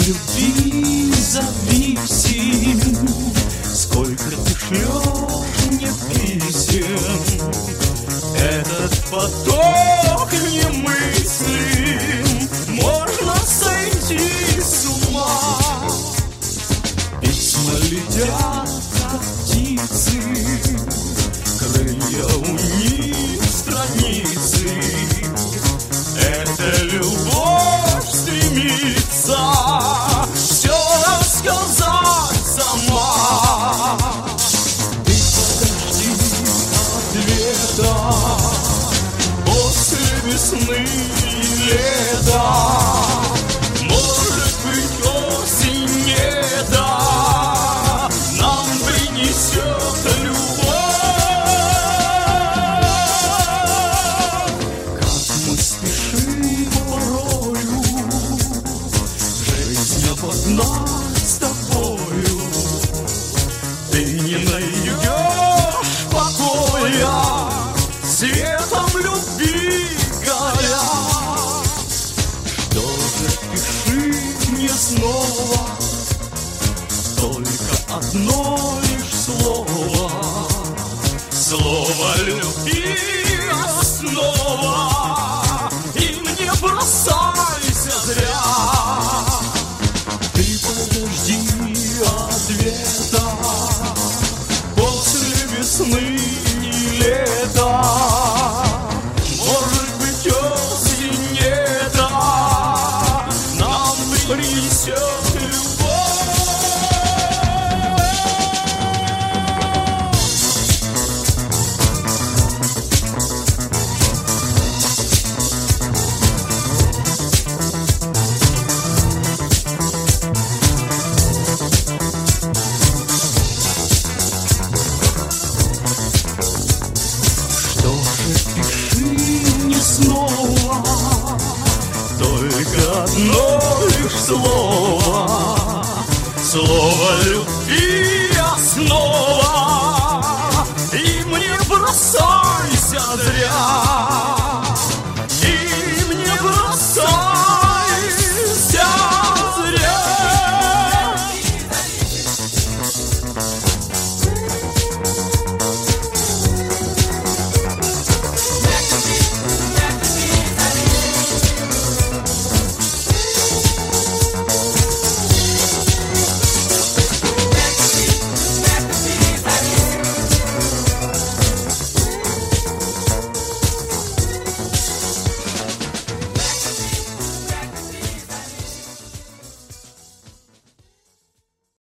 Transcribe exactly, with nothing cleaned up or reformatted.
любви зависим, сколько ты шлешь мне писем. Этот поток немыслим, можно сойти с ума. Письма летят, как птицы, крылья у них страницы. Эта любовь стремится все рассказать сама. Ты подожди ответа после весны и лета. Может быть, осень не да нам принесет любовь. Как мы спешим порою, жизнь обогнать с тобою. Ты не найдешь покоя, светом любви горя. Что же пиши мне снова, только одно лишь слово. Слово любви основа, и не бросайся зря. Ты подожди ответа после весны и лета. Может быть, осень не да нам принесет любовь. Что же пиши мне снова, только одно лишь слово. Слово любви основа, и мне бросайся зря.